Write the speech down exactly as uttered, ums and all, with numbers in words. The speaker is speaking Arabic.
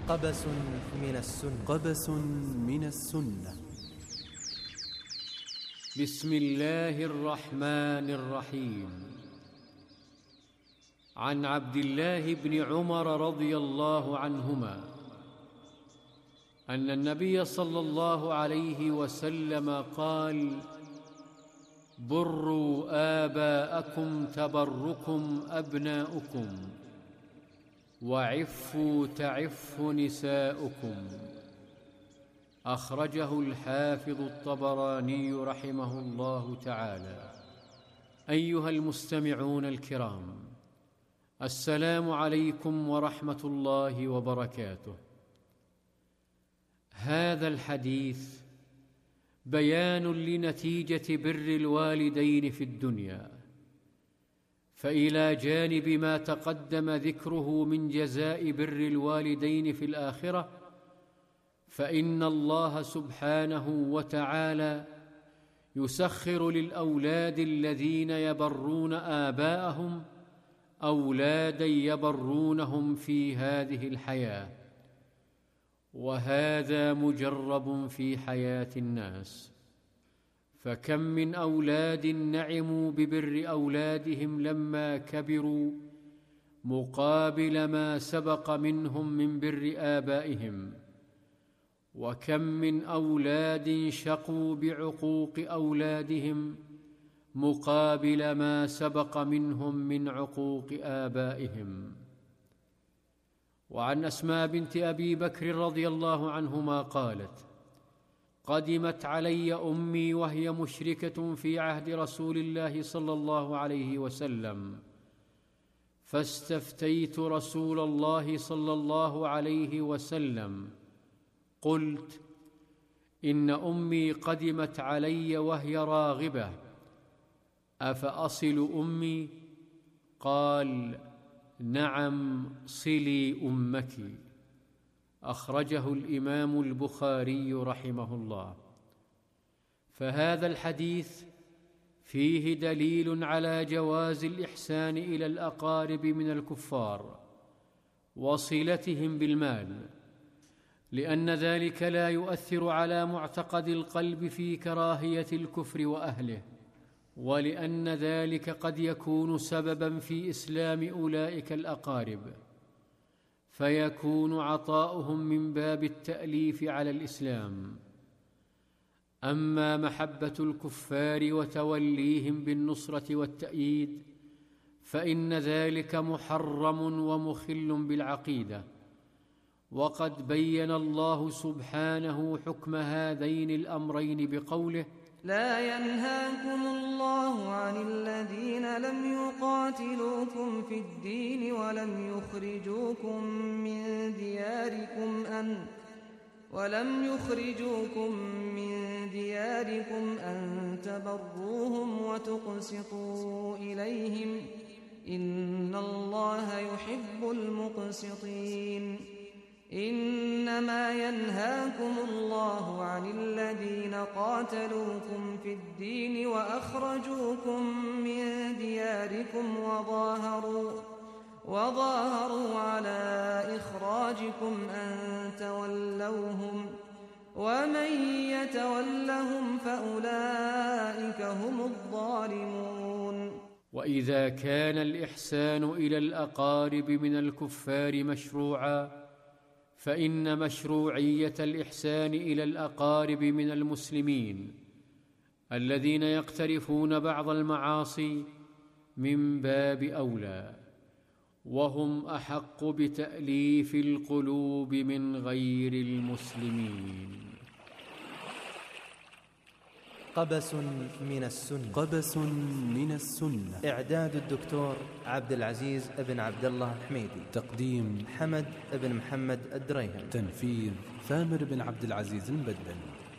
قبس من السنة قبس من السنة. بسم الله الرحمن الرحيم. عن عبد الله بن عمر رضي الله عنهما أن النبي صلى الله عليه وسلم قال: بروا آباءكم تبركم أبناؤكم، وعفوا تعف نساؤكم. أخرجه الحافظ الطبراني رحمه الله تعالى. أيها المستمعون الكرام، السلام عليكم ورحمة الله وبركاته. هذا الحديث بيان لنتيجة بر الوالدين في الدنيا، فإلى جانب ما تقدم ذكره من جزاء بر الوالدين في الآخرة، فإن الله سبحانه وتعالى يسخر للأولاد الذين يبرون آباءهم أولادا يبرونهم في هذه الحياة، وهذا مجرب في حياة الناس. فكم من أولاد نعموا ببر أولادهم لما كبروا مقابل ما سبق منهم من بر آبائهم، وكم من أولاد شقوا بعقوق أولادهم مقابل ما سبق منهم من عقوق آبائهم. وعن أسماء بنت أبي بكر رضي الله عنهما قالت: قدمت علي أمي وهي مشركة في عهد رسول الله صلى الله عليه وسلم، فاستفتيت رسول الله صلى الله عليه وسلم، قلت: إن أمي قدمت علي وهي راغبة، أفأصل أمي؟ قال: نعم، صلي أمك. أخرجه الإمام البخاري رحمه الله. فهذا الحديث فيه دليل على جواز الإحسان إلى الأقارب من الكفار وصلتهم بالمال، لأن ذلك لا يؤثر على معتقد القلب في كراهية الكفر وأهله، ولأن ذلك قد يكون سبباً في إسلام أولئك الأقارب، فيكون عطاؤهم من باب التأليف على الإسلام. أما محبة الكفار وتوليهم بالنصرة والتأييد فإن ذلك محرم ومخل بالعقيدة، وقد بين الله سبحانه حكم هذين الأمرين بقوله: لا ينهاكم الله عن الذين لم يقاتلوكم في الدين ولم يخرجوكم من دياركم أن ولم يخرجوكم من دياركم أن تبروهم وتقسطوا إليهم، إن الله يحب المقسطين. إنما ينهاكم الله عن الذين قاتلوكم في الدين وأخرجوكم من دياركم وظاهروا, وظاهروا على إخراجكم أن تولوهم، ومن يتولهم فأولئك هم الظالمون. وإذا كان الإحسان إلى الأقارب من الكفار مشروعاً، فإن مشروعية الإحسان إلى الأقارب من المسلمين الذين يقترفون بعض المعاصي من باب أولى، وهم أحق بتأليف القلوب من غير المسلمين. قبس من السنة. قبس من السنة. إعداد الدكتور عبد العزيز بن عبد الله الحميدي. تقديم حمد بن محمد الدريهم. تنفيذ ثامر بن عبد العزيز المبدل.